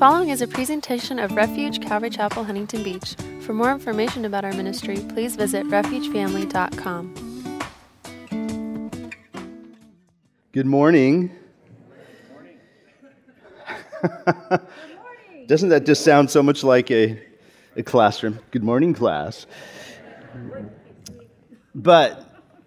following is a presentation of Refuge Calvary Chapel, Huntington Beach. For more information about our ministry, please visit refugefamily.com. Good morning. Doesn't that just sound so much like a classroom? Good morning, class. But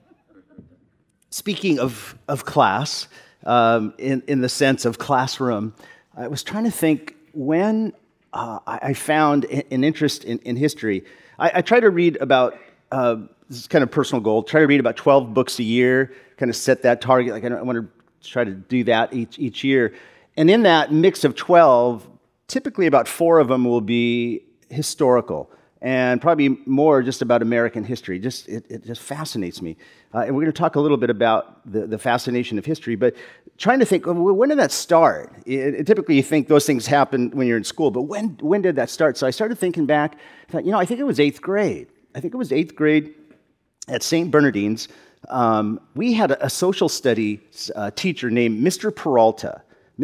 speaking of class, in the sense of classroom, I was trying to think when I found an interest in history. I try to read about, this is kind of a personal goal, try to read about 12 books a year, kind of set that target. Like I want to try to do that each year. And in that mix of 12, typically about 4 of them will be historical, and probably more just about American history. It just fascinates me. And we're going to talk a little bit about the fascination of history, but trying to think, when did that start? Typically you think those things happen when you're in school, but when did that start? So I started thinking back, I thought, I think it was 8th grade. I think it was 8th grade at St. Bernardine's. We had a social studies teacher named Mr. Peralta.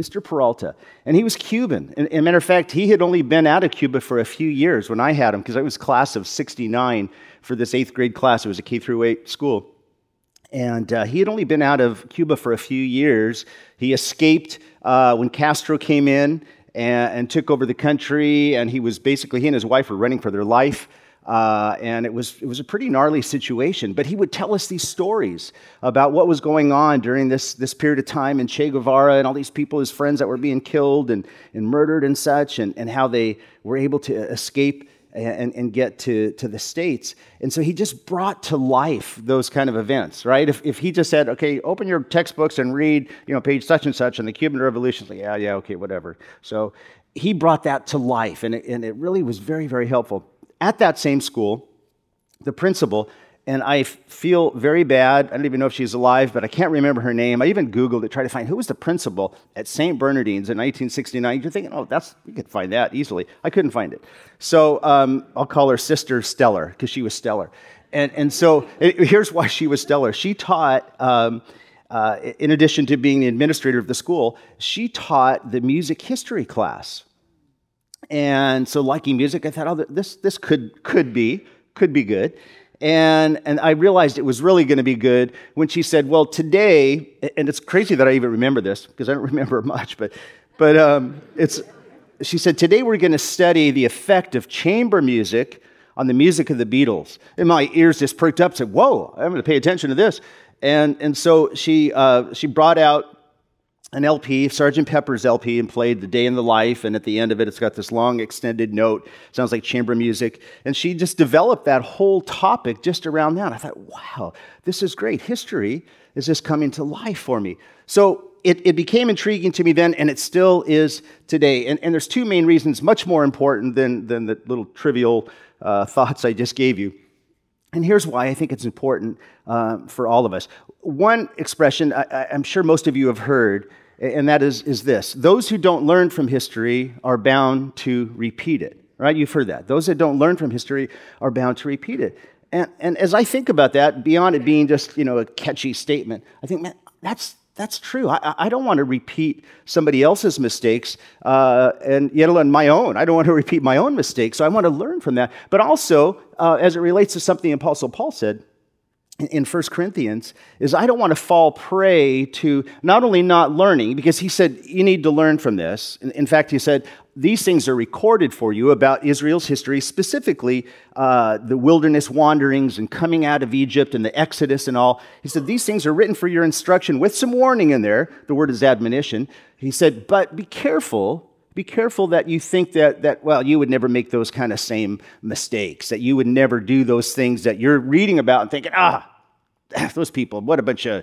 And he was Cuban. And matter of fact, he had only been out of Cuba for a few years when I had him, because I was class of 69 for this 8th grade class. It was a K through 8 school. And he had only been out of Cuba for a few years. He escaped when Castro came in and took over the country, and he and his wife were running for their life. And it was a pretty gnarly situation, but he would tell us these stories about what was going on during this period of time, and Che Guevara and all these people, his friends that were being killed and murdered and such, and how they were able to escape and get to the States. And so he just brought to life those kind of events, right? If he just said, okay, open your textbooks and read, page such and such on the Cuban Revolution, like, yeah, okay, whatever. So he brought that to life, and it really was very, very helpful. At that same school, the principal, and I feel very bad, I don't even know if she's alive, but I can't remember her name. I even Googled it, tried to find who was the principal at St. Bernardine's in 1969. You're thinking, we could find that easily. I couldn't find it. So I'll call her Sister Stellar, because she was stellar. And so here's why she was stellar. She taught, in addition to being the administrator of the school, she taught the music history class. And so, liking music, I thought, this could be good. And I realized it was really going to be good when she said, well, today, and it's crazy that I even remember this, because I don't remember much, but she said, today we're going to study the effect of chamber music on the music of the Beatles. And my ears just perked up and said, whoa, I'm going to pay attention to this. And so she brought out an LP, Sgt. Pepper's LP, and played The Day in the Life, and at the end of it, it's got this long extended note, sounds like chamber music, and she just developed that whole topic just around that. I thought, wow, this is great. History is just coming to life for me. So it became intriguing to me then, and it still is today. And there's 2 main reasons, much more important than the little trivial thoughts I just gave you. And here's why I think it's important for all of us. One expression I'm sure most of you have heard, and that is this: those who don't learn from history are bound to repeat it. Right? You've heard that. Those that don't learn from history are bound to repeat it. And as I think about that, beyond it being just a catchy statement, I think, man, that's true. I don't want to repeat somebody else's mistakes, and yet alone my own. I don't want to repeat my own mistakes, so I want to learn from that. But also, as it relates to something Apostle Paul said in 1 Corinthians, is I don't want to fall prey to not only not learning, because he said you need to learn from this. In fact, he said, these things are recorded for you about Israel's history, specifically the wilderness wanderings and coming out of Egypt and the Exodus and all. He said, these things are written for your instruction with some warning in there. The word is admonition. He said, but be careful that you think that you would never make those kind of same mistakes, that you would never do those things that you're reading about and thinking, those people, what a bunch of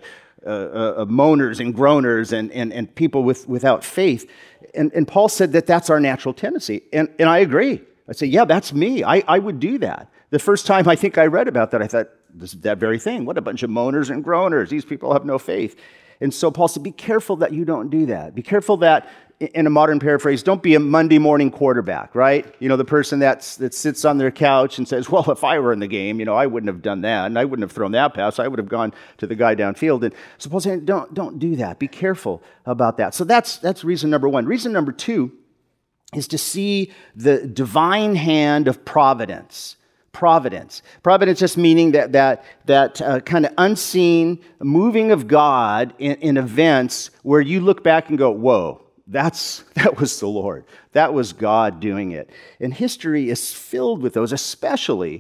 moaners and groaners and people without faith. And Paul said that's our natural tendency. And I agree. I say, yeah, that's me. I would do that. The first time I think I read about that, I thought, this is that very thing. What a bunch of moaners and groaners. These people have no faith. And so Paul said, be careful that you don't do that. Be careful that, in a modern paraphrase, don't be a Monday morning quarterback, right? The person that sits on their couch and says, well, if I were in the game, I wouldn't have done that, and I wouldn't have thrown that pass. I would have gone to the guy downfield. And so Paul's saying, don't do that. Be careful about that. So that's reason number 1. Reason number 2 is to see the divine hand of providence. Providence just meaning that kind of unseen moving of God in events where you look back and go, whoa, that was the Lord. That was God doing it. And history is filled with those, especially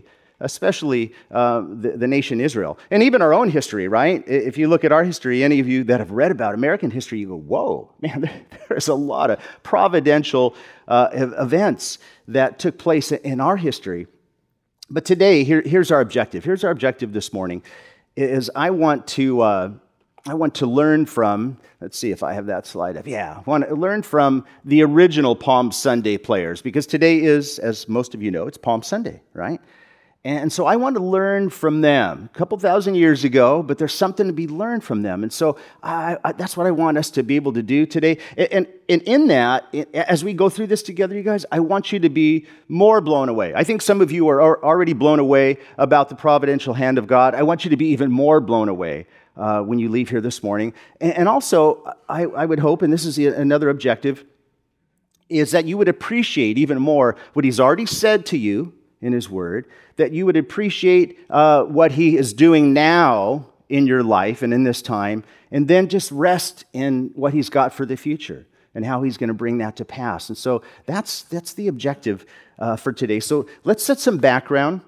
the nation Israel. And even our own history, right? If you look at our history, any of you that have read about American history, you go, whoa, man, there's a lot of providential events that took place in our history. But today, here's our objective. Here's our objective this morning, is I want to learn from, let's see if I have that slide up. Yeah, I want to learn from the original Palm Sunday players, because today is, as most of you know, it's Palm Sunday, right? And so I want to learn from them. A couple thousand years ago, but there's something to be learned from them. And so that's what I want us to be able to do today. And in that, as we go through this together, you guys, I want you to be more blown away. I think some of you are already blown away about the providential hand of God. I want you to be even more blown away when you leave here this morning. And also, I would hope, and this is another objective, is that you would appreciate even more what He's already said to you in His Word, that you would appreciate what He is doing now in your life and in this time, and then just rest in what He's got for the future and how He's going to bring that to pass. And so that's the objective for today. So let's set some background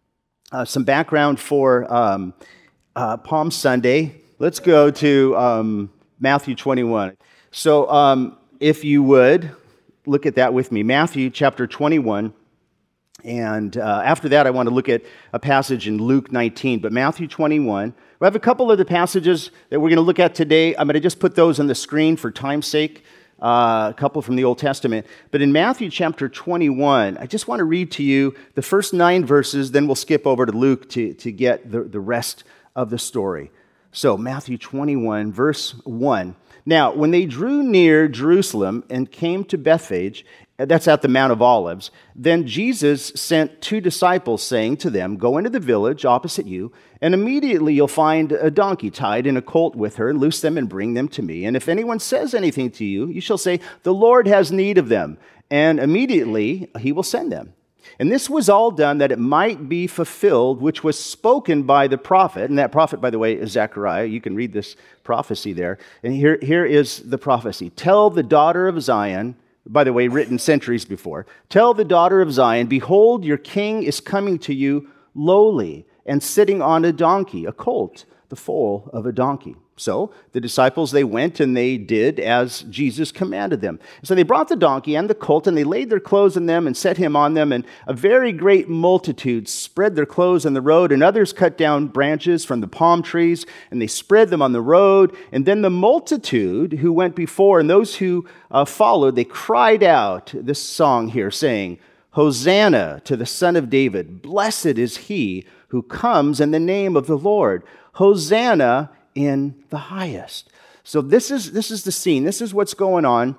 for Palm Sunday. Let's go to Matthew 21. So if you would, look at that with me. Matthew chapter 21. And after that, I want to look at a passage in Luke 19. But Matthew 21, we have a couple of the passages that we're going to look at today. I'm going to just put those on the screen for time's sake, a couple from the Old Testament. But in Matthew chapter 21, I just want to read to you the first 9 verses, then we'll skip over to Luke to get the rest of the story. So Matthew 21, verse 1. Now, when they drew near Jerusalem and came to Bethphage, that's at the Mount of Olives, then Jesus sent 2 disciples, saying to them, go into the village opposite you, and immediately you'll find a donkey tied and a colt with her, and loose them and bring them to me. And if anyone says anything to you, you shall say, the Lord has need of them, and immediately He will send them. And this was all done that it might be fulfilled, which was spoken by the prophet. And that prophet, by the way, is Zechariah. You can read this prophecy there. And here is the prophecy. Tell the daughter of Zion, by the way, written centuries before, tell the daughter of Zion, behold, your king is coming to you lowly and sitting on a donkey, a colt, the foal of a donkey. So the disciples, they went and they did as Jesus commanded them. So they brought the donkey and the colt, and they laid their clothes on them and set him on them. And a very great multitude spread their clothes on the road, and others cut down branches from the palm trees, and they spread them on the road. And then the multitude who went before and those who followed, they cried out this song here, saying, Hosanna to the Son of David. Blessed is he who comes in the name of the Lord. Hosanna in the highest. So this is the scene. This is what's going on.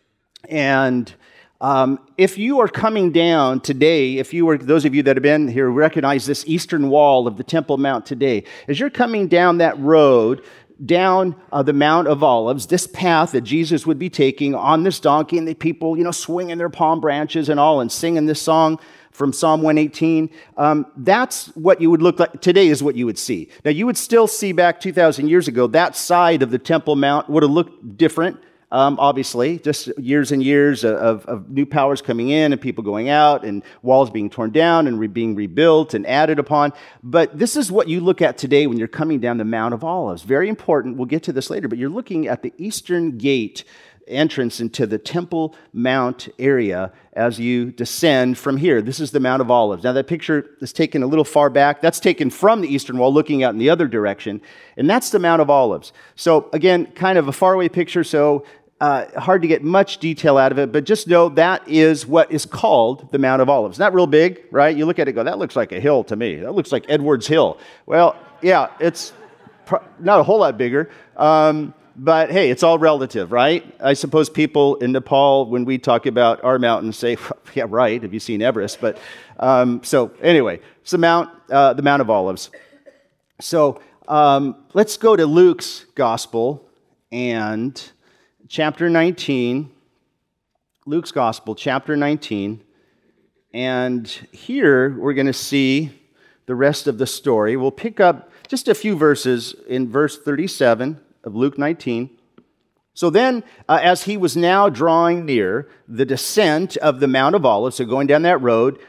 And if you are coming down today, those of you that have been here recognize this eastern wall of the Temple Mount today. As you're coming down that road, down the Mount of Olives, this path that Jesus would be taking on this donkey, and the people, swinging their palm branches and all, and singing this song from Psalm 118, that's what you would look like. Today is what you would see. Now, you would still see back 2,000 years ago, that side of the Temple Mount would have looked different, obviously. Just years and years of new powers coming in and people going out and walls being torn down and being rebuilt and added upon. But this is what you look at today when you're coming down the Mount of Olives. Very important. We'll get to this later. But you're looking at the eastern gate entrance into the Temple Mount area as you descend from here. This is the Mount of Olives. Now, that picture is taken a little far back. That's taken from the eastern wall, looking out in the other direction, and that's the Mount of Olives. So, again, kind of a faraway picture, so hard to get much detail out of it, but just know that is what is called the Mount of Olives. Not real big, right? You look at it and go, that looks like a hill to me. That looks like Edwards Hill. Well, yeah, it's not a whole lot bigger. But hey, it's all relative, right? I suppose people in Nepal, when we talk about our mountains, say, yeah, right, have you seen Everest? But so anyway, it's the Mount of Olives. So let's go to Luke's Gospel and chapter 19. Luke's Gospel, chapter 19. And here we're going to see the rest of the story. We'll pick up just a few verses in verse 37 of Luke 19. So then, as he was now drawing near the descent of the Mount of Olives, so going down that road,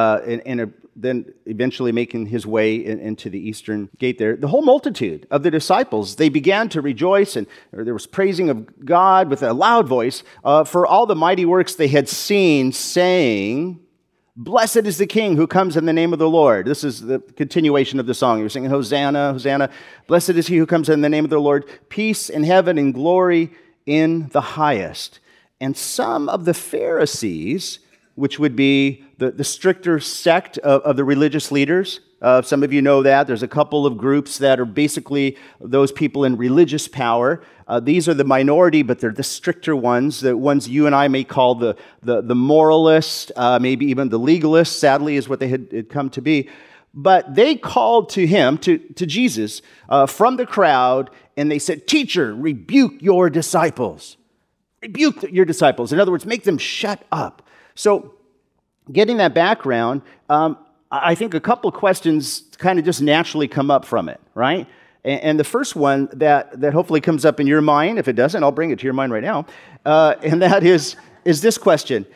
then eventually making his way into the eastern gate there, the whole multitude of the disciples, they began to rejoice, and there was praising of God with a loud voice for all the mighty works they had seen, saying, "Blessed is the King who comes in the name of the Lord." This is the continuation of the song. You're singing, "Hosanna, Hosanna. Blessed is he who comes in the name of the Lord. Peace in heaven and glory in the highest." And some of the Pharisees, which would be the stricter sect of the religious leaders, some of you know that. There's a couple of groups that are basically those people in religious power. These are the minority, but they're the stricter ones, the ones you and I may call the moralists, maybe even the legalists, sadly, is what they had come to be. But they called to him, to Jesus, from the crowd, and they said, "Teacher, rebuke your disciples." Rebuke your disciples. In other words, make them shut up. So, getting that background, I think a couple of questions kind of just naturally come up from it, right? And the first one that hopefully comes up in your mind, if it doesn't, I'll bring it to your mind right now, and that is this question.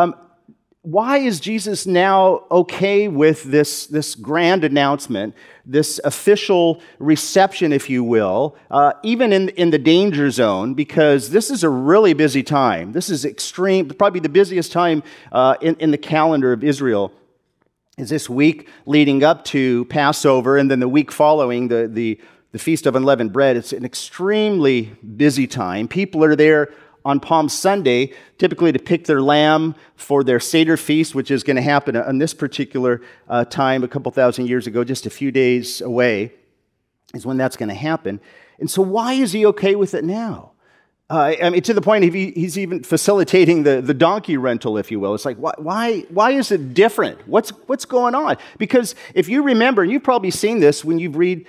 Why is Jesus now okay with this grand announcement, this official reception, if you will, even in the danger zone? Because this is a really busy time. This is extreme, probably the busiest time in the calendar of Israel. Is this week leading up to Passover, and then the week following the Feast of Unleavened Bread. It's an extremely busy time. People are there on Palm Sunday, typically to pick their lamb for their Seder feast, which is going to happen on this particular time a couple thousand years ago, just a few days away is when that's going to happen. And so why is he okay with it now? I mean, to the point he's even facilitating the donkey rental, if you will. It's like, why is it different? What's going on? Because if you remember, and you've probably seen this when you've read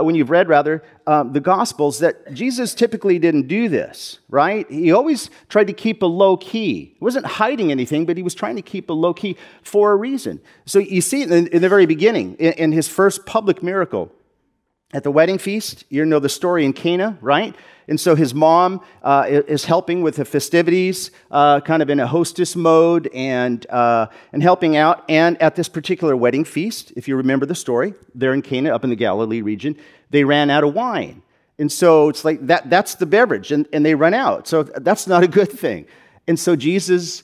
the Gospels, that Jesus typically didn't do this, right? He always tried to keep a low key. He wasn't hiding anything, but he was trying to keep a low key for a reason. So you see it in the very beginning, in his first public miracle. At the wedding feast, you know the story in Cana, right? And so his mom is helping with the festivities, kind of in a hostess mode and helping out. And at this particular wedding feast, if you remember the story, there in Cana, up in the Galilee region, they ran out of wine. And so it's like that's the beverage, and they run out. So that's not a good thing. And so Jesus'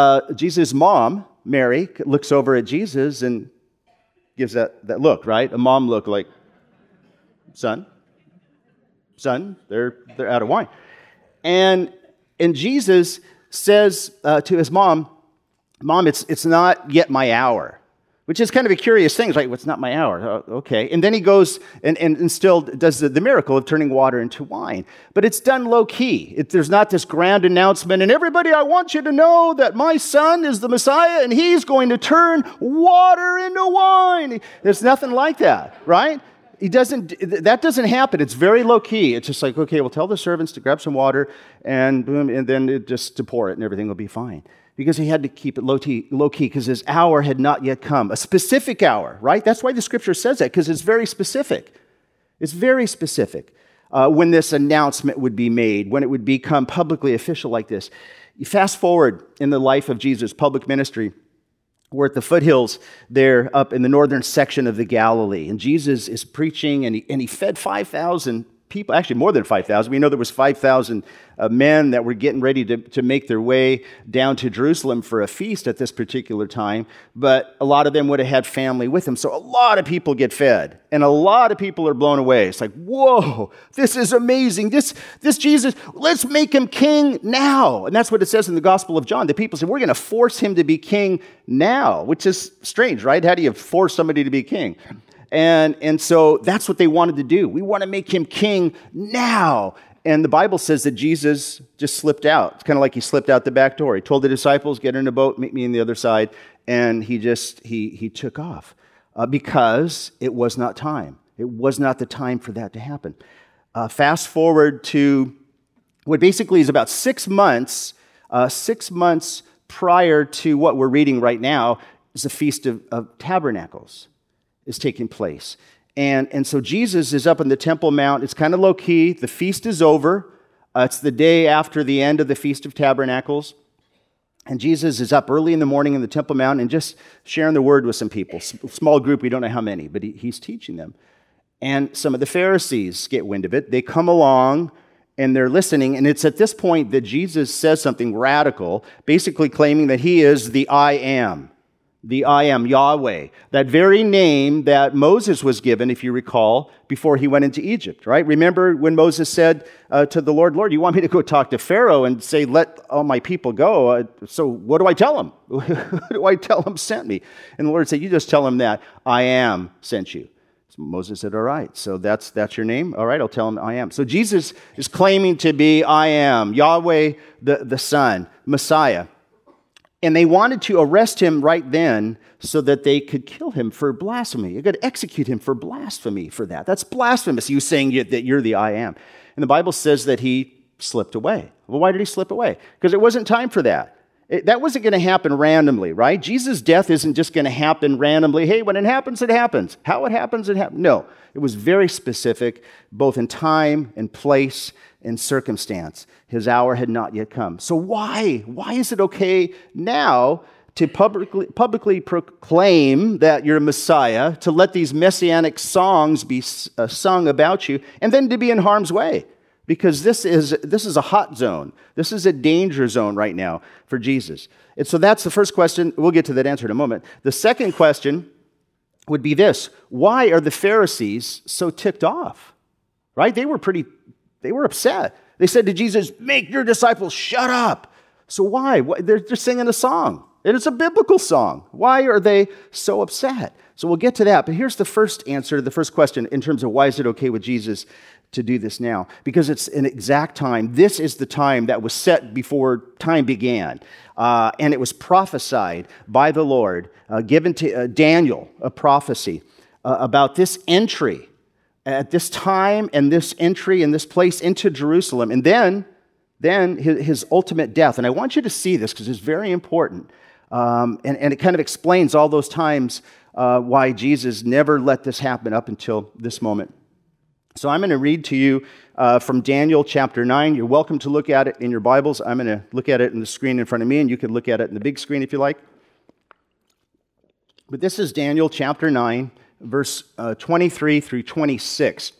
mom, Mary, looks over at Jesus and gives that look, right? A mom look like, son, they're out of wine. And Jesus says to his mom, it's not yet my hour, which is kind of a curious thing. It's like, well, it's not my hour. Oh, okay. And then he goes and still does the miracle of turning water into wine. But it's done low-key. There's not this grand announcement, and everybody, I want you to know that my son is the Messiah, and he's going to turn water into wine. There's nothing like that, right? That doesn't happen. It's very low-key. It's just like, okay, we'll tell the servants to grab some water and boom, and then just to pour it and everything will be fine. Because he had to keep it low-key because his hour had not yet come. A specific hour, right? That's why the scripture says that, because it's very specific. It's very specific when this announcement would be made, when it would become publicly official like this. You fast forward in the life of Jesus' public ministry. We're at the foothills there up in the northern section of the Galilee. And Jesus is preaching, and he fed 5,000 people, actually more than 5,000. We know there was 5,000 men that were getting ready to make their way down to Jerusalem for a feast at this particular time. But a lot of them would have had family with them. So a lot of people get fed. And a lot of people are blown away. It's like, whoa, this is amazing. This Jesus, let's make him king now. And that's what it says in the Gospel of John. The people say, we're going to force him to be king now, which is strange, right? How do you force somebody to be king? And so that's what they wanted to do. We want to make him king now. And the Bible says that Jesus just slipped out. It's kind of like he slipped out the back door. He told the disciples, get in a boat, meet me on the other side. And he took off because it was not time. It was not the time for that to happen. Fast forward to what basically is about 6 months 6 months prior to what we're reading right now is the Feast of Tabernacles is taking place. And so Jesus is up on the Temple Mount. It's kind of low-key. The feast is over. It's the day after the end of the Feast of Tabernacles. And Jesus is up early in the morning in the Temple Mount and just sharing the word with some people. Small group, we don't know how many, but he's teaching them. And some of the Pharisees get wind of it. They come along and they're listening. And it's at this point that Jesus says something radical, basically claiming that he is the I am. The I am, Yahweh, that very name that Moses was given, if you recall, before he went into Egypt, right? Remember when Moses said to the Lord, Lord, you want me to go talk to Pharaoh and say, let all my people go? So what do I tell him? Who do I tell him sent me? And the Lord said, you just tell him that I am sent you. So Moses said, all right, so that's your name? All right, I'll tell him I am. So Jesus is claiming to be I am, Yahweh the Son, Messiah. And they wanted to arrest him right then so that they could kill him for blasphemy. You got to execute him for blasphemy for that. That's blasphemous, you saying that you're the I am. And the Bible says that he slipped away. Well, why did he slip away? Because it wasn't time for that. That wasn't going to happen randomly, right? Jesus' death isn't just going to happen randomly. Hey, when it happens, it happens. How it happens, it happens. No, it was very specific, both in time and place and circumstance. His hour had not yet come. So why? Why is it okay now to publicly proclaim that you're a Messiah, to let these messianic songs be sung about you, and then to be in harm's way? Because this is a hot zone. This is a danger zone right now for Jesus. And so that's the first question. We'll get to that answer in a moment. The second question would be this: why are the Pharisees so ticked off? Right? They were upset. They said to Jesus, make your disciples shut up. So why? They're just singing a song. And it's a biblical song. Why are they so upset? So we'll get to that. But here's the first answer to the first question in terms of why is it okay with Jesus to do this now? Because it's an exact time. This is the time that was set before time began. And it was prophesied by the Lord, given to Daniel, a prophecy about this entry at this time and this entry and this place into Jerusalem. And then his ultimate death. And I want you to see this because it's very important. And it kind of explains all those times why Jesus never let this happen up until this moment. So I'm going to read to you from Daniel chapter 9. You're welcome to look at it in your Bibles. I'm going to look at it in the screen in front of me, and you can look at it in the big screen if you like. But this is Daniel chapter 9, verse 23 through 26.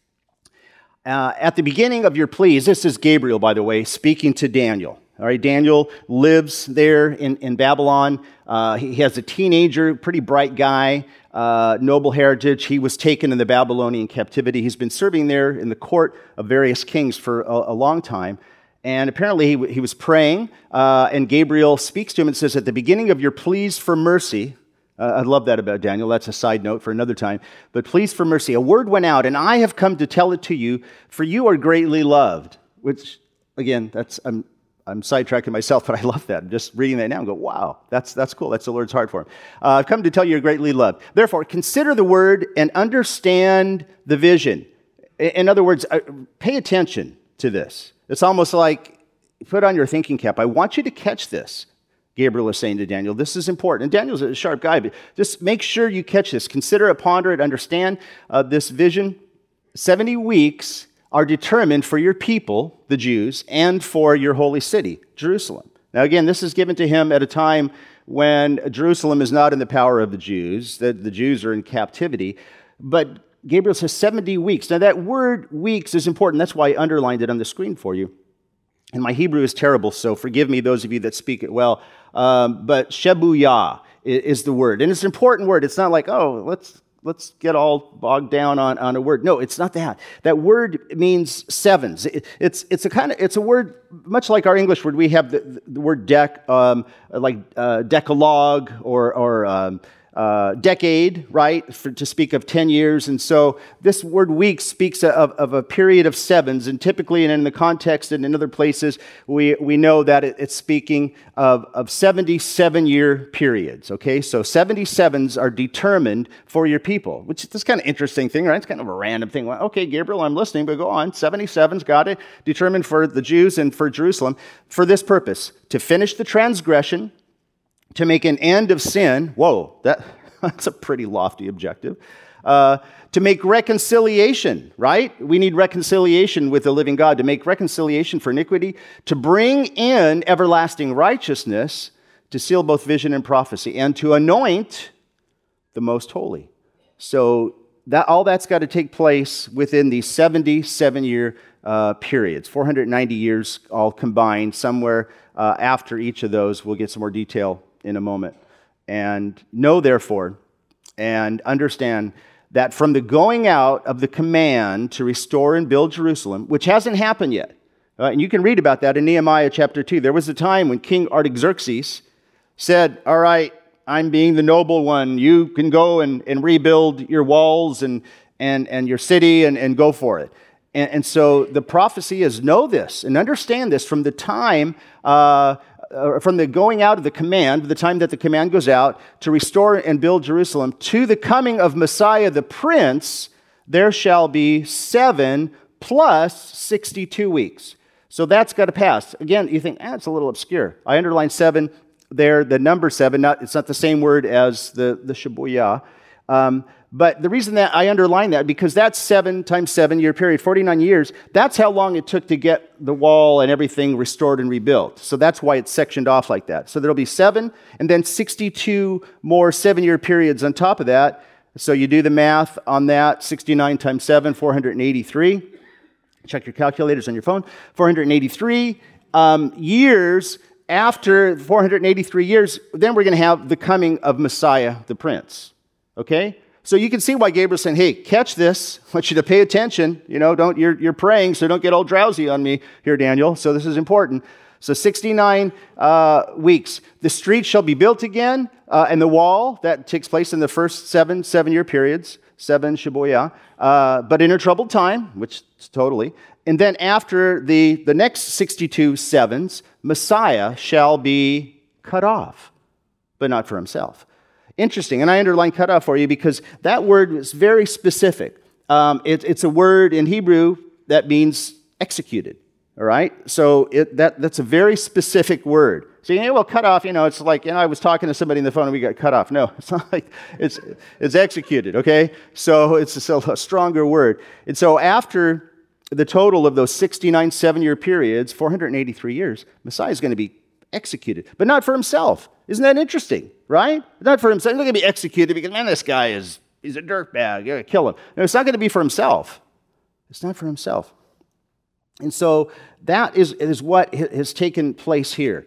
At the beginning of your pleas, this is Gabriel, by the way, speaking to Daniel. All right, Daniel lives there in Babylon. He has a teenager, pretty bright guy, noble heritage. He was taken in the Babylonian captivity. He's been serving there in the court of various kings for a long time. And apparently he was praying, and Gabriel speaks to him and says, at the beginning of your pleas for mercy, I love that about Daniel. That's a side note for another time. But pleas for mercy, a word went out, and I have come to tell it to you, for you are greatly loved. Which, again, I'm sidetracking myself, but I love that. I'm just reading that now and go, wow, that's cool. That's the Lord's heart for him. I've come to tell you you're greatly loved. Therefore, consider the word and understand the vision. In other words, pay attention to this. It's almost like, put on your thinking cap. I want you to catch this. Gabriel is saying to Daniel, this is important. And Daniel's a sharp guy, but just make sure you catch this. Consider it, ponder it, understand this vision. 70 weeks are determined for your people, the Jews, and for your holy city, Jerusalem. Now again, this is given to him at a time when Jerusalem is not in the power of the Jews, that the Jews are in captivity. But Gabriel says 70 weeks. Now that word weeks is important. That's why I underlined it on the screen for you. And my Hebrew is terrible, so forgive me, those of you that speak it well. But Shebuah is the word. And it's an important word. It's not like, oh, let's get all bogged down on a word. No, it's not that. That word means sevens. It's a word much like our English word. We have the word decalogue or decade, right, to speak of 10 years. And so this word weeks speaks of a period of sevens. And typically, and in the context and in other places, we know that it's speaking of 77-year periods, okay? So 77s are determined for your people, which is this kind of interesting thing, right? It's kind of a random thing. Well, okay, Gabriel, I'm listening, but go on. 77's got it, determined for the Jews and for Jerusalem for this purpose, to finish the transgression, to make an end of sin. Whoa, that's a pretty lofty objective. To make reconciliation, right? We need reconciliation with the living God, to make reconciliation for iniquity, to bring in everlasting righteousness, to seal both vision and prophecy, and to anoint the most holy. So all that's got to take place within these 77-year periods, 490 years all combined, somewhere after each of those. We'll get some more detail in a moment. And know, therefore, and understand that from the going out of the command to restore and build Jerusalem, which hasn't happened yet, and you can read about that in Nehemiah chapter 2. There was a time when King Artaxerxes said, all right, I'm being the noble one. You can go and rebuild your walls and your city and go for it. And so the prophecy is, know this and understand this from the time from the going out of the command, the time that the command goes out to restore and build Jerusalem, to the coming of Messiah the Prince, there shall be 7 plus 62 weeks. So that's got to pass. Again, you think, it's a little obscure. I underlined 7 there, the number 7. It's not the same word as the Shabuya. But the reason that I underline that, because that's 7 times 7-year period, 49 years, that's how long it took to get the wall and everything restored and rebuilt. So that's why it's sectioned off like that. So there'll be 7 and then 62 more 7-year periods on top of that. So you do the math on that, 69 times 7, 483. Check your calculators on your phone. 483 years. After 483 years, then we're going to have the coming of Messiah the Prince. Okay? So you can see why Gabriel's saying, hey, catch this. I want you to pay attention. You're praying, so don't get all drowsy on me here, Daniel. So this is important. So 69 weeks. The street shall be built again, and the wall, that takes place in the first 7-year periods, 7 Shaboyah, but in a troubled time, which is totally. And then after the next 62 sevens, Messiah shall be cut off, but not for himself. Interesting, and I underline cut off for you because that word is very specific. It's a word in Hebrew that means executed, all right? So that's a very specific word. So, well, cut off, it's like, I was talking to somebody on the phone and we got cut off. No, it's not like, it's executed, okay? So it's a stronger word. And so after the total of those 69 7-year periods, 483 years, Messiah is going to be executed, but not for himself. Isn't that interesting, right? Not for himself. He's not going to be executed because, man, this guy he's a dirtbag. You're going to kill him. No, it's not going to be for himself. It's not for himself. And so that is what has taken place here.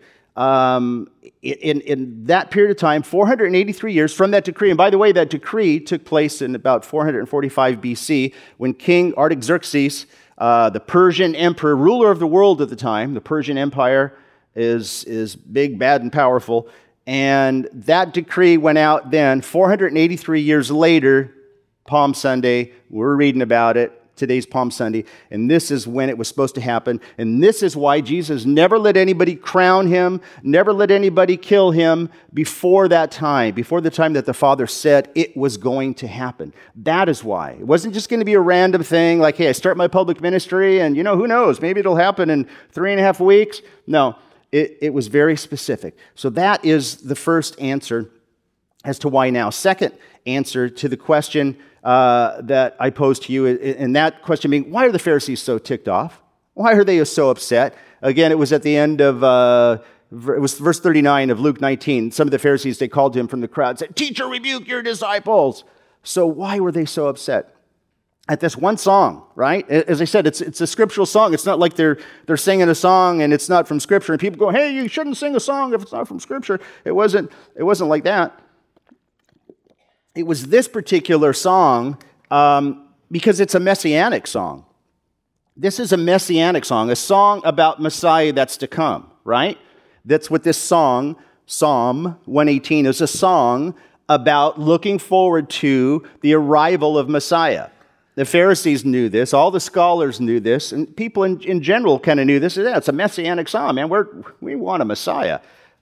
In that period of time, 483 years from that decree, and by the way, that decree took place in about 445 BC when King Artaxerxes, the Persian emperor, ruler of the world at the time, the Persian Empire is big, bad, and powerful, and that decree went out then 483 years later, Palm Sunday. We're reading about it. Today's Palm Sunday, and this is when it was supposed to happen, and this is why Jesus never let anybody crown him, never let anybody kill him before that time, before the time that the Father said it was going to happen. That is why. It wasn't just going to be a random thing like, hey, I start my public ministry, and who knows, maybe it'll happen in 3.5 weeks. No, it was very specific. So that is the first answer as to why now. Second answer to the question that I posed to you, and that question being, why are the Pharisees so ticked off? Why are they so upset? Again, it was at the end of, it was verse 39 of Luke 19. Some of the Pharisees, they called to him from the crowd, said, "Teacher, rebuke your disciples." So why were they so upset? At this one song, right? As I said, it's a scriptural song. It's not like they're singing a song and it's not from Scripture, and people go, "Hey, you shouldn't sing a song if it's not from Scripture." It wasn't like that. It was this particular song because it's a messianic song. This is a messianic song, a song about Messiah that's to come, right? That's what this song, Psalm 118, is a song about looking forward to the arrival of Messiah. The Pharisees knew this, all the scholars knew this, and people in general kind of knew this. Yeah, it's a messianic song, man. We want a Messiah.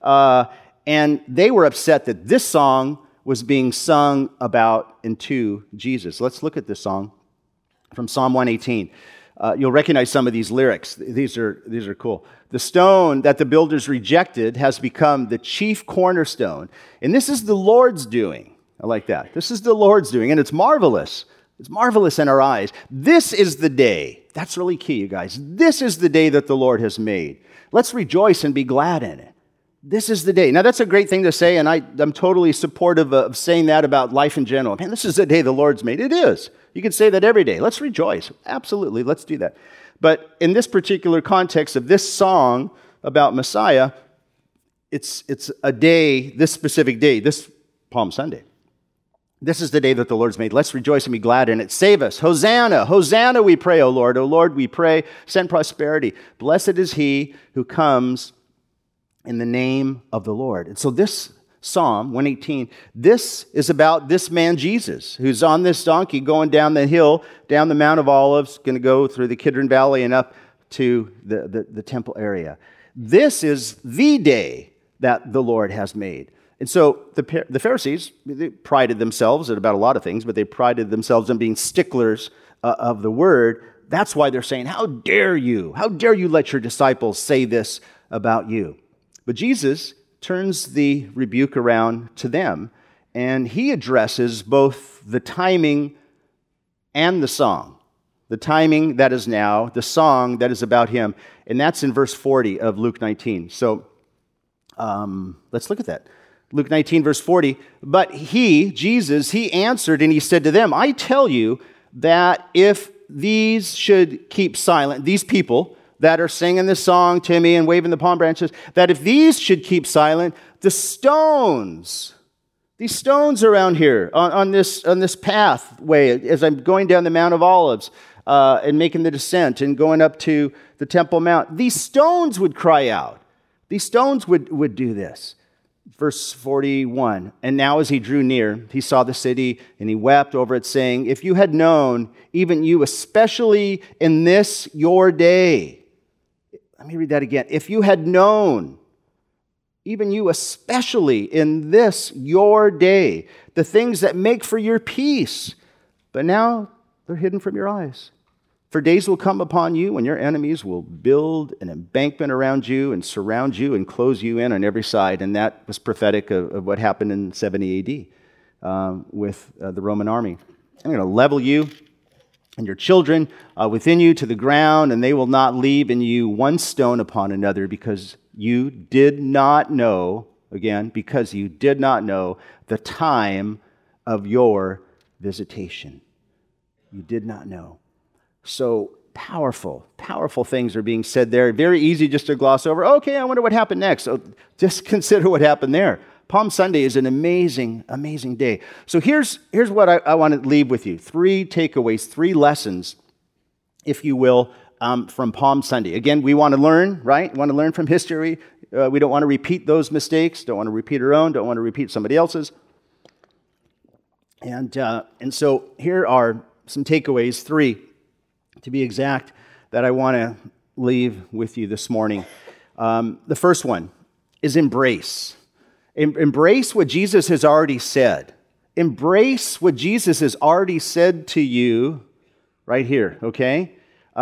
And they were upset that this song was being sung about and to Jesus. Let's look at this song from Psalm 118. You'll recognize some of these lyrics. These are cool. The stone that the builders rejected has become the chief cornerstone. And this is the Lord's doing. I like that. This is the Lord's doing, and it's marvelous. It's marvelous in our eyes. This is the day. That's really key, you guys. This is the day that the Lord has made. Let's rejoice and be glad in it. This is the day. Now, that's a great thing to say, and I'm totally supportive of saying that about life in general. Man, this is the day the Lord's made. It is. You can say that every day. Let's rejoice. Absolutely, let's do that. But in this particular context of this song about Messiah, it's a day, this specific day, this Palm Sunday. This is the day that the Lord's made. Let's rejoice and be glad in it. Save us. Hosanna. Hosanna, we pray, O Lord. O Lord, we pray. Send prosperity. Blessed is he who comes in the name of the Lord. And so this Psalm 118, this is about this man Jesus, who's on this donkey going down the hill, down the Mount of Olives, going to go through the Kidron Valley and up to the temple area. This is the day that the Lord has made. And so the Pharisees, they prided themselves at about a lot of things, but they prided themselves on being sticklers of the word. That's why they're saying, how dare you? How dare you let your disciples say this about you? But Jesus turns the rebuke around to them, and he addresses both the timing and the song. The timing that is now, the song that is about him. And that's in verse 40 of Luke 19. So let's look at that. Luke 19, verse 40, but he, Jesus, he answered and he said to them, I tell you that if these should keep silent, these people that are singing this song to me and waving the palm branches, that if these should keep silent, the stones, these stones around here on this pathway, as I'm going down the Mount of Olives and making the descent and going up to the Temple Mount, these stones would cry out. These stones would do this. Verse 41, and now as he drew near, he saw the city, and he wept over it, saying, if you had known, even you, especially in this your day. Let me read that again. If you had known, even you, especially in this your day, the things that make for your peace, but now they're hidden from your eyes. For days will come upon you when your enemies will build an embankment around you and surround you and close you in on every side. And that was prophetic of what happened in 70 AD with the Roman army. I'm going to level you and your children within you to the ground, and they will not leave in you one stone upon another, because you did not know, again, because you did not know the time of your visitation. You did not know. So powerful things are being said there. Very easy just to gloss over. Okay, I wonder what happened next. So just consider what happened there. Palm Sunday is an amazing, amazing day. So here's what I want to leave with you. 3 takeaways, 3 lessons, if you will, from Palm Sunday. Again, we want to learn, right? We want to learn from history. We don't want to repeat those mistakes. Don't want to repeat our own. Don't want to repeat somebody else's. And so here are some takeaways, 3 to be exact, that I want to leave with you this morning. The first one is embrace. Embrace what Jesus has already said. Embrace what Jesus has already said to you right here, okay?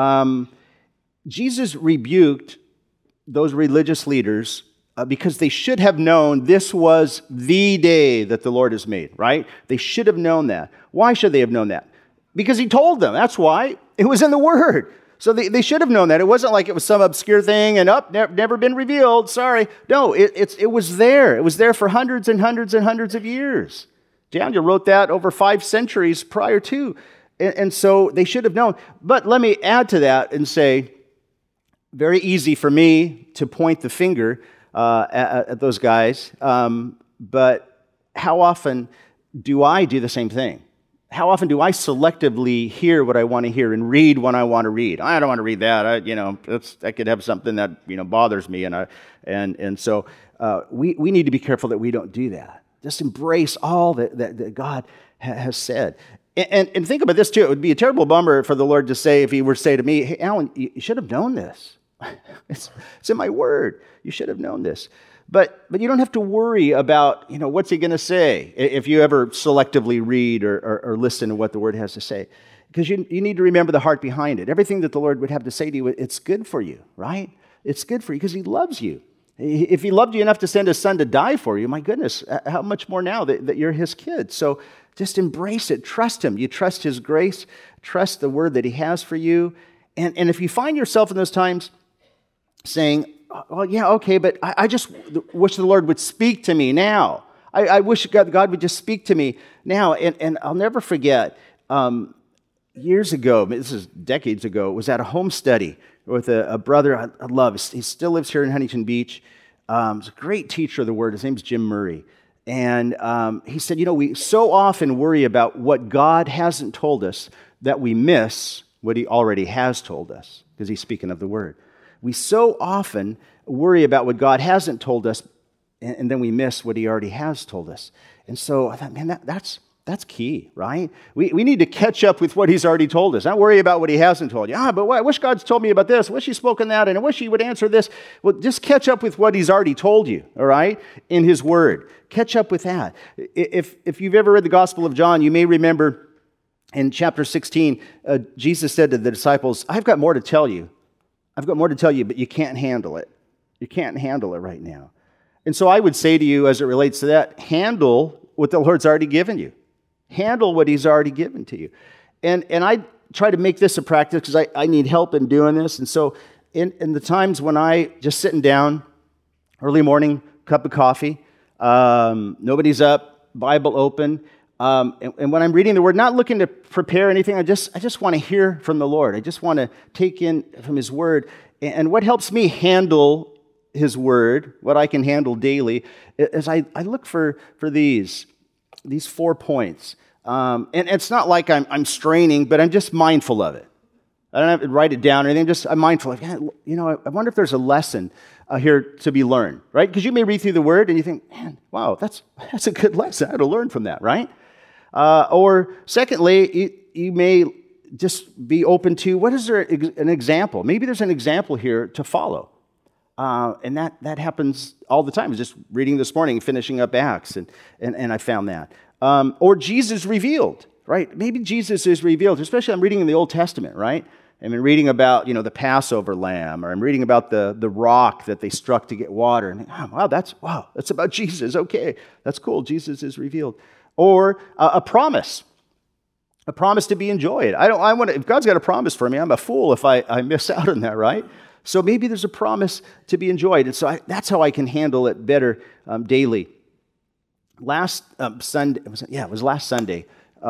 Jesus rebuked those religious leaders because they should have known this was the day that the Lord has made, right? They should have known that. Why should they have known that? Because he told them. That's why. It was in the Word. So they should have known that. It wasn't like it was some obscure thing and never been revealed. Sorry. No, it was there. It was there for hundreds and hundreds and hundreds of years. Daniel wrote that over 5 centuries prior to. And so they should have known. But let me add to that and say, very easy for me to point the finger at those guys. But how often do I do the same thing? How often do I selectively hear what I want to hear and read what I want to read? I don't want to read that. That could have something that bothers me, and so we need to be careful that we don't do that. Just embrace all that God has said. And think about this too. It would be a terrible bummer for the Lord to say, if he were to say to me, hey, Alan, you should have known this. It's in my word. You should have known this. But you don't have to worry about, what's he going to say if you ever selectively read or listen to what the word has to say. Because you need to remember the heart behind it. Everything that the Lord would have to say to you, it's good for you, right? It's good for you because he loves you. If he loved you enough to send his son to die for you, my goodness, how much more now that you're his kid? So just embrace it. Trust him. You trust his grace. Trust the word that he has for you. And if you find yourself in those times saying, well, yeah, okay, but I just wish the Lord would speak to me now. I wish God would just speak to me now. And I'll never forget, years ago, this is decades ago, was at a home study with a brother I love. He still lives here in Huntington Beach. He's a great teacher of the word. His name's Jim Murray. And he said, we so often worry about what God hasn't told us that we miss what he already has told us, because he's speaking of the word. We so often worry about what God hasn't told us, and then we miss what he already has told us. And so I thought, man, that's key, right? We need to catch up with what he's already told us. Not worry about what he hasn't told you. But I wish God's told me about this. I wish he's spoken that, and I wish he would answer this. Well, just catch up with what he's already told you, all right, in his word. Catch up with that. If you've ever read the Gospel of John, you may remember in chapter 16, Jesus said to the disciples, I've got more to tell you. I've got more to tell you, but you can't handle it. You can't handle it right now. And so I would say to you, as it relates to that, handle what the Lord's already given you. Handle what he's already given to you. And I try to make this a practice because I need help in doing this. And so in the times when I just sitting down, early morning, cup of coffee, nobody's up, Bible open, and when I'm reading the word, not looking to prepare anything, I just want to hear from the Lord. I just want to take in from his word. And what helps me handle his word, what I can handle daily, is I look for these 4 points. And it's not like I'm straining, but I'm just mindful of it. I don't have to write it down or anything. I'm mindful of, I wonder if there's a lesson here to be learned, right? Because you may read through the word and you think, man, wow, that's a good lesson. I had to learn from that, right? Or secondly, you may just be open to, what is there an example? Maybe there's an example here to follow. And that happens all the time. I was just reading this morning, finishing up Acts, and I found that. Or Jesus revealed, right? Maybe Jesus is revealed, especially I'm reading in the Old Testament, right? I'm reading about, the Passover lamb, or I'm reading about the rock that they struck to get water. And that's about Jesus. Okay, that's cool. Jesus is revealed. Or a promise to be enjoyed. If God's got a promise for me, I'm a fool if I miss out on that, right? So maybe there's a promise to be enjoyed. And so that's how I can handle it better daily. Last Sunday, it was last Sunday,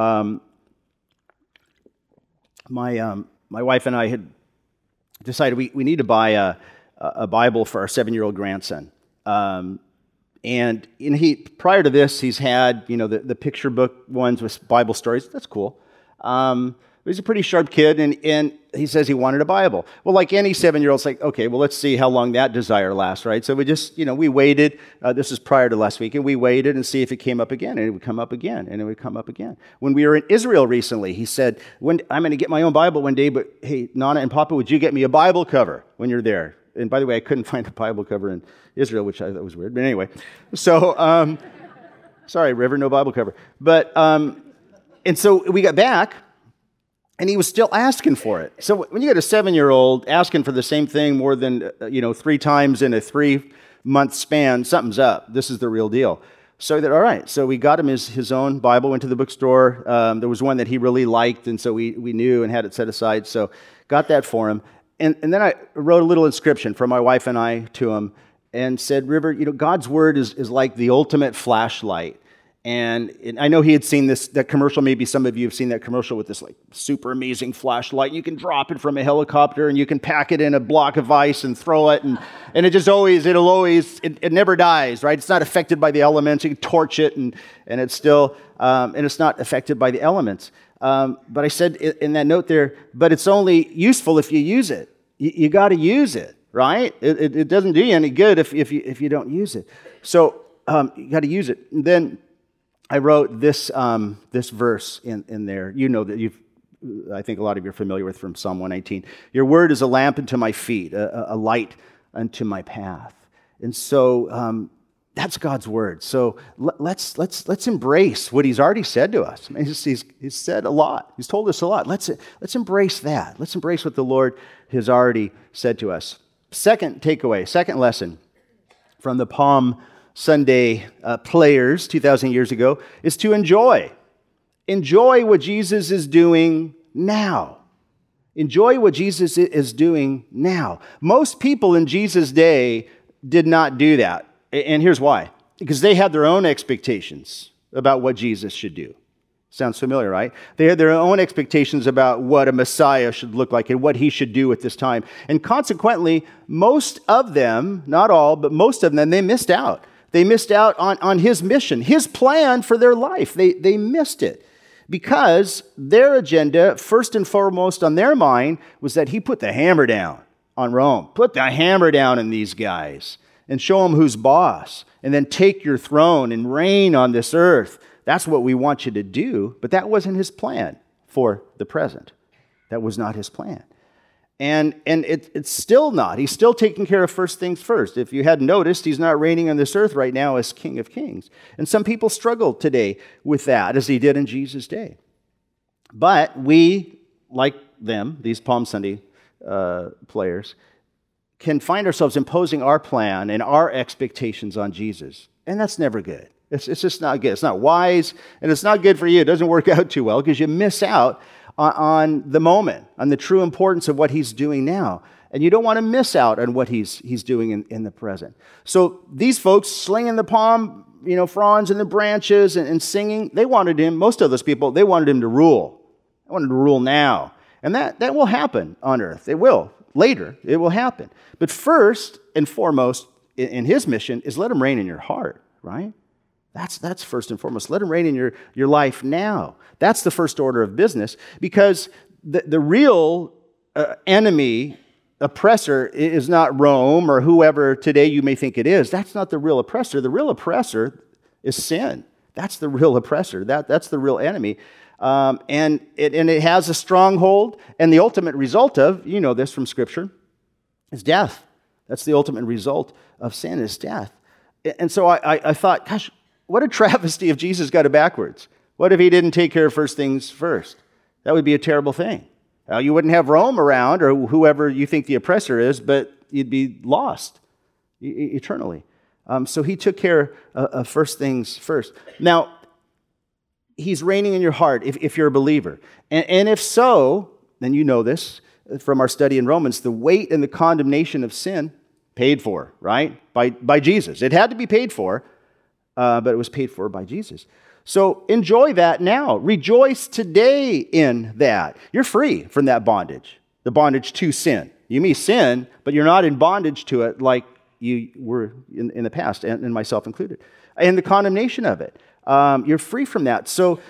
my wife and I had decided we need to buy a Bible for our 7-year-old grandson. And prior to this, he's had, the picture book ones with Bible stories. That's cool. He's a pretty sharp kid, and he says he wanted a Bible. Well, like any 7-year-old, it's like, okay, well, let's see how long that desire lasts, right? So we just, we waited. This is prior to last week, and we waited and see if it came up again, and it would come up again, and it would come up again. When we were in Israel recently, he said, I'm going to get my own Bible one day, but hey, Nana and Papa, would you get me a Bible cover when you're there? And by the way, I couldn't find a Bible cover in Israel, which I thought was weird. But anyway, so, sorry, River, no Bible cover. But, and so we got back, and he was still asking for it. So when you get a 7-year-old asking for the same thing more than, 3 times in a 3-month span, something's up. This is the real deal. So he said, all right. So we got him his own Bible, went to the bookstore. There was one that he really liked, and so we knew and had it set aside. So got that for him. And then I wrote a little inscription from my wife and I to him and said, River, God's word is like the ultimate flashlight. And I know he had seen that commercial. Maybe some of you have seen that commercial with this like super amazing flashlight. You can drop it from a helicopter and you can pack it in a block of ice and throw it. And it never dies, right? It's not affected by the elements. You can torch it and it's still, and it's not affected by the elements. But I said in that note there, but it's only useful if you use it. You got to use it, right? It doesn't do you any good if you don't use it. So you got to use it. And then I wrote this this verse in there. You know that I think a lot of you are familiar with from Psalm 119. Your word is a lamp unto my feet, a light unto my path. And so that's God's word. So let's embrace what He's already said to us. I mean, he's said a lot. He's told us a lot. Let's embrace that. Let's embrace what the Lord has already said to us. Second takeaway, second lesson from the Palm Sunday players 2,000 years ago is to enjoy. Enjoy what Jesus is doing now. Enjoy what Jesus is doing now. Most people in Jesus' day did not do that. And here's why. Because they had their own expectations about what Jesus should do. Sounds familiar, right? They had their own expectations about what a Messiah should look like and what He should do at this time. And consequently, most of them, not all, but most of them, they missed out. They missed out on His mission, His plan for their life. They missed it because their agenda, first and foremost on their mind, was that He put the hammer down on Rome. Put the hammer down on these guys and show them who's boss, and then take your throne and reign on this earth. That's what we want you to do, but that wasn't His plan for the present. That was not His plan. And it's still not. He's still taking care of first things first. If you hadn't noticed, He's not reigning on this earth right now as King of Kings. And some people struggle today with that, as He did in Jesus' day. But we, like them, these Palm Sunday players, can find ourselves imposing our plan and our expectations on Jesus. And that's never good. It's just not good. It's not wise, and it's not good for you. It doesn't work out too well because you miss out on the moment, on the true importance of what He's doing now. And you don't want to miss out on what He's doing in the present. So these folks slinging the palm, fronds and the branches and singing, they wanted Him, most of those people, they wanted Him to rule. They wanted to rule now. And that will happen on earth. It will. Later, it will happen. But first and foremost in His mission is let Him reign in your heart, right? That's first and foremost. Let Him reign in your life now. That's the first order of business, because the real enemy, oppressor, is not Rome or whoever today you may think it is. That's not the real oppressor. The real oppressor is sin. That's the real oppressor. That's the real enemy. And it has a stronghold, and the ultimate result of, this from Scripture, is death. That's the ultimate result of sin, is death. And so I thought, gosh, what a travesty if Jesus got it backwards. What if He didn't take care of first things first? That would be a terrible thing. You wouldn't have Rome around, or whoever you think the oppressor is, but you'd be lost eternally. So He took care of first things first. Now, He's reigning in your heart if you're a believer. And if so, then you know this from our study in Romans, the weight and the condemnation of sin paid for, right? By Jesus. It had to be paid for, but it was paid for by Jesus. So enjoy that now. Rejoice today in that. You're free from that bondage, the bondage to sin. You may sin, but you're not in bondage to it like you were in the past, and myself included. And the condemnation of it. You're free from that. So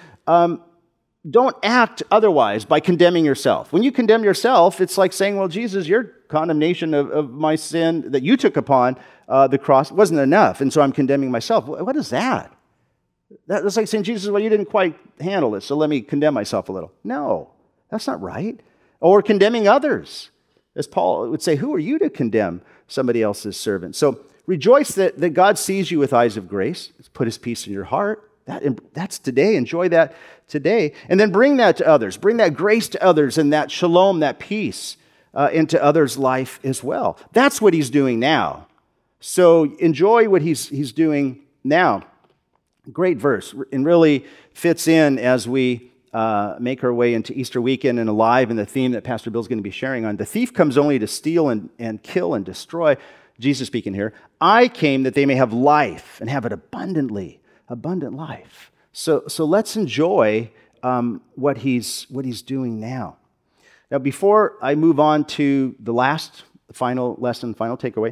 don't act otherwise by condemning yourself. When you condemn yourself, it's like saying, well, Jesus, your condemnation of my sin that you took upon the cross wasn't enough, and so I'm condemning myself. What is that? That's like saying, Jesus, well, you didn't quite handle it, so let me condemn myself a little. No, that's not right. Or condemning others. As Paul would say, who are you to condemn somebody else's servant? So rejoice that God sees you with eyes of grace. He's put His peace in your heart. That's today. Enjoy that today. And then bring that to others. Bring that grace to others and that shalom, that peace into others' life as well. That's what He's doing now. So enjoy what He's doing now. Great verse, and really fits in as we make our way into Easter weekend and alive in the theme that Pastor Bill's going to be sharing on. The thief comes only to steal and kill and destroy. Jesus speaking here. I came that they may have life and have it abundantly, abundant life. So let's enjoy what he's doing now. Now, before I move on to the last final lesson, final takeaway,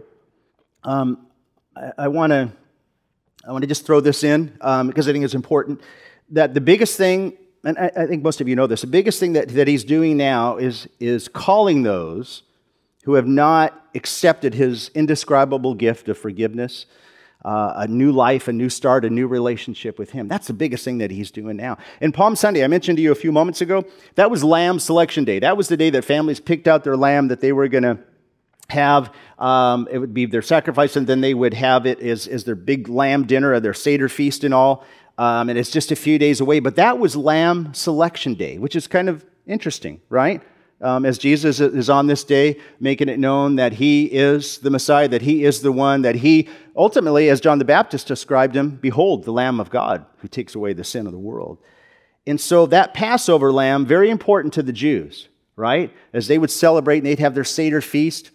I want to just throw this in because I think it's important that the biggest thing, and I think most of you know this, the biggest thing that He's doing now is calling those who have not accepted His indescribable gift of forgiveness, a new life, a new start, a new relationship with him. That's the biggest thing that he's doing now. And Palm Sunday, I mentioned to you a few moments ago, that was Lamb Selection Day. That was the day that families picked out their lamb that they were going to have. It would be their sacrifice, and then they would have it as their big lamb dinner or their Seder feast and all. And it's just a few days away. But that was Lamb Selection Day, which is kind of interesting, right? As Jesus is on this day, making it known that he is the Messiah, that he is the one, that he ultimately, as John the Baptist described him, behold, the Lamb of God who takes away the sin of the world. And so that Passover lamb, very important to the Jews, right? As they would celebrate and they'd have their Seder feast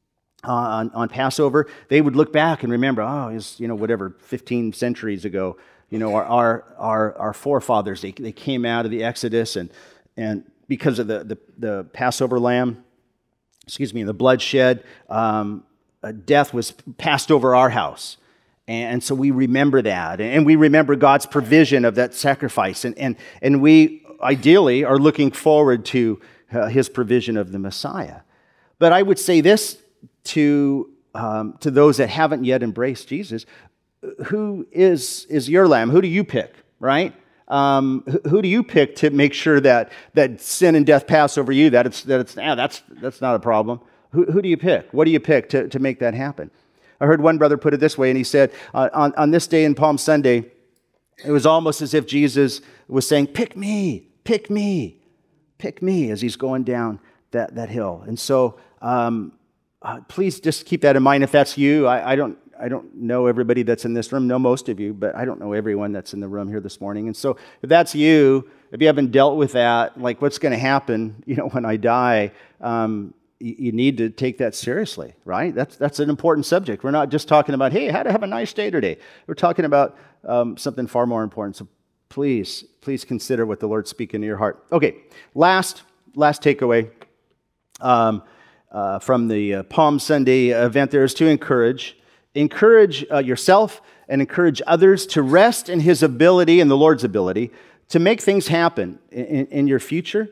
on Passover, they would look back and remember, oh, it's, 15 centuries ago, our forefathers, they came out of the Exodus and because of the Passover lamb, the bloodshed, death was passed over our house. And so we remember that. And we remember God's provision of that sacrifice. And we ideally are looking forward to his provision of the Messiah. But I would say this to those that haven't yet embraced Jesus: who is your lamb? Who do you pick, right? Who do you pick to make sure that sin and death pass over you? That's not a problem. Who do you pick? What do you pick to make that happen? I heard one brother put it this way, and he said, on this day in Palm Sunday, it was almost as if Jesus was saying, "Pick me, pick me, pick me," as he's going down that hill. And so, please just keep that in mind. If that's you, I don't know everybody that's in this room, know most of you, but I don't know everyone that's in the room here this morning. And so if that's you, if you haven't dealt with that, like what's going to happen, when I die, you need to take that seriously, right? That's an important subject. We're not just talking about, hey, how to have a nice day today. We're talking about something far more important. So please consider what the Lord's speaking to your heart. Okay, last takeaway from the Palm Sunday event there is to encourage yourself and encourage others to rest in his ability and the Lord's ability to make things happen in your future.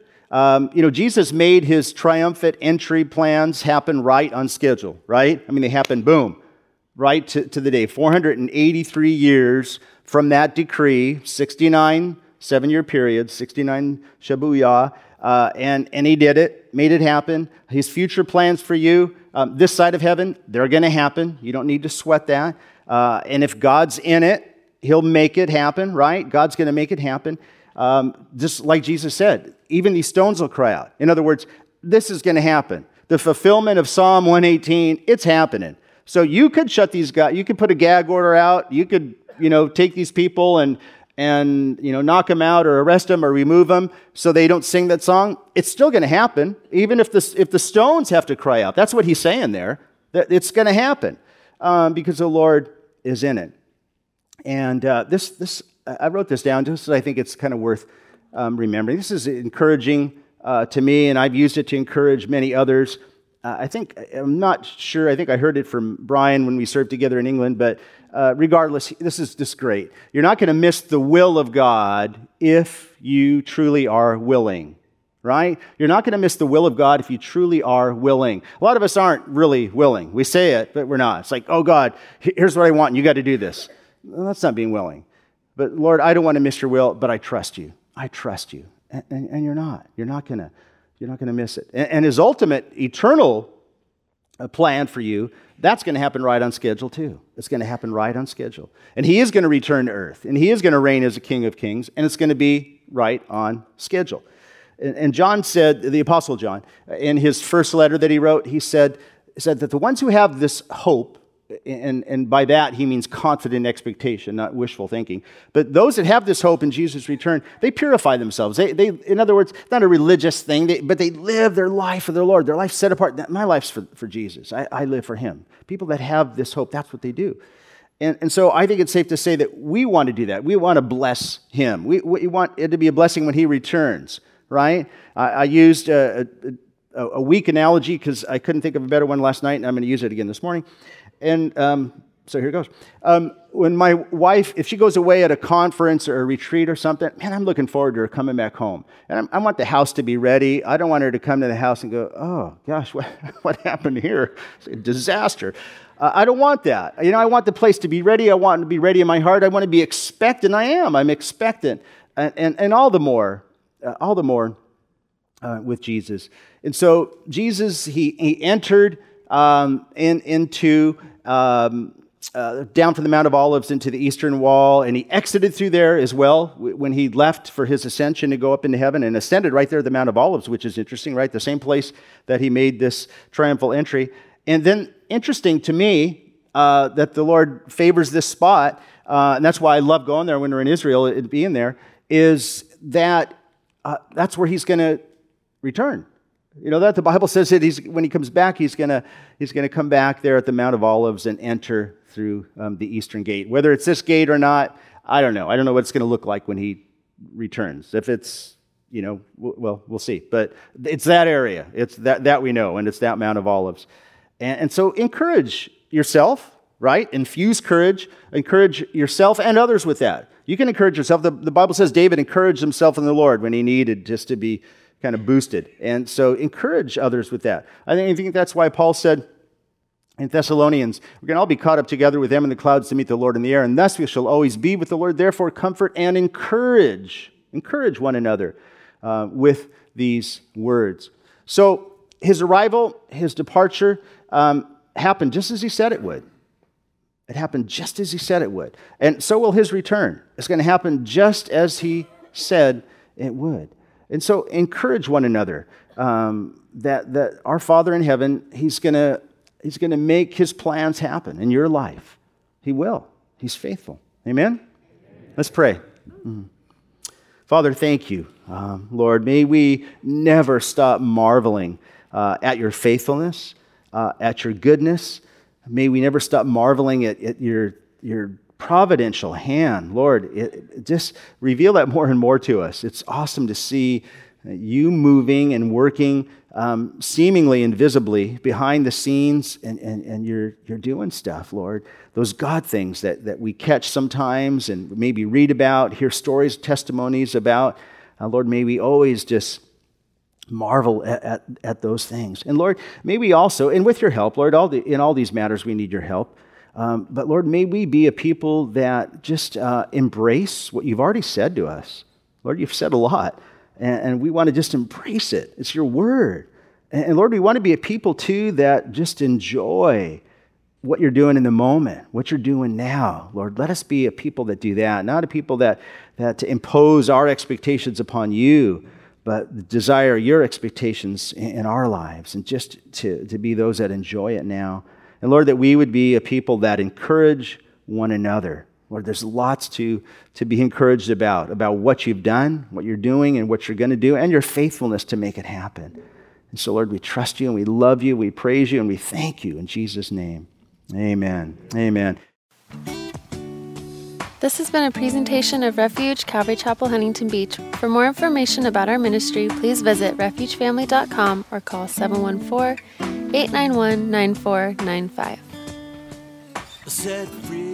Jesus made his triumphant entry plans happen right on schedule, right? I mean, they happened, boom, right to the day. 483 years from that decree, 69 7-year period, 69 Shabuya, and he did it, made it happen. His future plans for you, this side of heaven, they're going to happen. You don't need to sweat that. And if God's in it, he'll make it happen, right? God's going to make it happen. Just like Jesus said, even these stones will cry out. In other words, this is going to happen. The fulfillment of Psalm 118, it's happening. So you could shut these guys, you could put a gag order out, you could, take these people and knock them out or arrest them or remove them so they don't sing that song. It's still going to happen, even if the stones have to cry out. That's what he's saying there. That it's going to happen because the Lord is in it. And this I wrote this down just because I think it's kind of worth remembering. This is encouraging to me, and I've used it to encourage many others. I'm not sure, I think I heard it from Brian when we served together in England, but regardless, this is just great. You're not going to miss the will of God if you truly are willing, right? You're not going to miss the will of God if you truly are willing. A lot of us aren't really willing. We say it, but we're not. It's like, oh God, here's what I want, and you got to do this. Well, that's not being willing. But Lord, I don't want to miss your will, but I trust you. I trust you. And you're not. You're not going to miss it. And his ultimate eternal plan for you, that's going to happen right on schedule too. It's going to happen right on schedule. And he is going to return to earth. And he is going to reign as a King of Kings. And it's going to be right on schedule. And John said, the Apostle John, in his first letter that he wrote, he said that the ones who have this hope, and by that he means confident expectation, not wishful thinking. But those that have this hope in Jesus' return, they purify themselves. They in other words, not a religious thing, but they live their life for the Lord. Their life set apart. My life's for Jesus. I live for him. People that have this hope, that's what they do. And so I think it's safe to say that we want to do that. We want to bless him. We want it to be a blessing when he returns, right? I used a weak analogy because I couldn't think of a better one last night, and I'm going to use it again this morning. And so here goes. When my wife, if she goes away at a conference or a retreat or something, man, I'm looking forward to her coming back home. And I want the house to be ready. I don't want her to come to the house and go, oh, gosh, what happened here? It's a disaster. I don't want that. I want the place to be ready. I want to be ready in my heart. I want to be expectant. I am. I'm expectant. And all the more with Jesus. And so Jesus, he entered into down from the Mount of Olives into the eastern wall, and he exited through there as well when he left for his ascension to go up into heaven, and ascended right there at the Mount of Olives, which is interesting, right? The same place that he made this triumphal entry. And then interesting to me that the Lord favors this spot, and that's why I love going there when we're in Israel and being there, is that that's where he's going to return. That the Bible says that when he comes back, he's going to come back there at the Mount of Olives and enter through the eastern gate. Whether it's this gate or not, I don't know. I don't know what it's going to look like when he returns. If it's, well, we'll see. But it's that area. It's that we know, and it's that Mount of Olives. And so encourage yourself, right? Infuse courage. Encourage yourself and others with that. You can encourage yourself. The Bible says David encouraged himself in the Lord when he needed just to be kind of boosted. And so encourage others with that. I think that's why Paul said in Thessalonians, we're going to all be caught up together with them in the clouds to meet the Lord in the air, and thus we shall always be with the Lord. Therefore, comfort and encourage one another with these words. So his arrival, his departure happened just as he said it would. It happened just as he said it would. And so will his return. It's going to happen just as he said it would. And so encourage one another that our Father in heaven, He's going to make His plans happen in your life. He will. He's faithful. Amen? Let's pray. Father, thank you. Lord, may we never stop marveling at your faithfulness, at your goodness. May we never stop marveling at your providential hand. Lord, just reveal that more and more to us. It's awesome to see you moving and working seemingly invisibly behind the scenes, and you're doing stuff, Lord. Those God things that we catch sometimes and maybe read about, hear stories, testimonies about. Lord, may we always just marvel at those things. And Lord, may we also, and with your help, Lord, in all these matters we need your help. But Lord, may we be a people that just embrace what you've already said to us. Lord, you've said a lot, and we want to just embrace it. It's your word. And Lord, we want to be a people too that just enjoy what you're doing in the moment, what you're doing now. Lord, let us be a people that do that, not a people that to impose our expectations upon you, but desire your expectations in our lives, and just to be those that enjoy it now. And Lord, that we would be a people that encourage one another. Lord, there's lots to be encouraged about what you've done, what you're doing, and what you're going to do, and your faithfulness to make it happen. And so, Lord, we trust you, and we love you, we praise you, and we thank you in Jesus' name. Amen. Amen. This has been a presentation of Refuge Calvary Chapel, Huntington Beach. For more information about our ministry, please visit refugefamily.com or call 714-891-9495.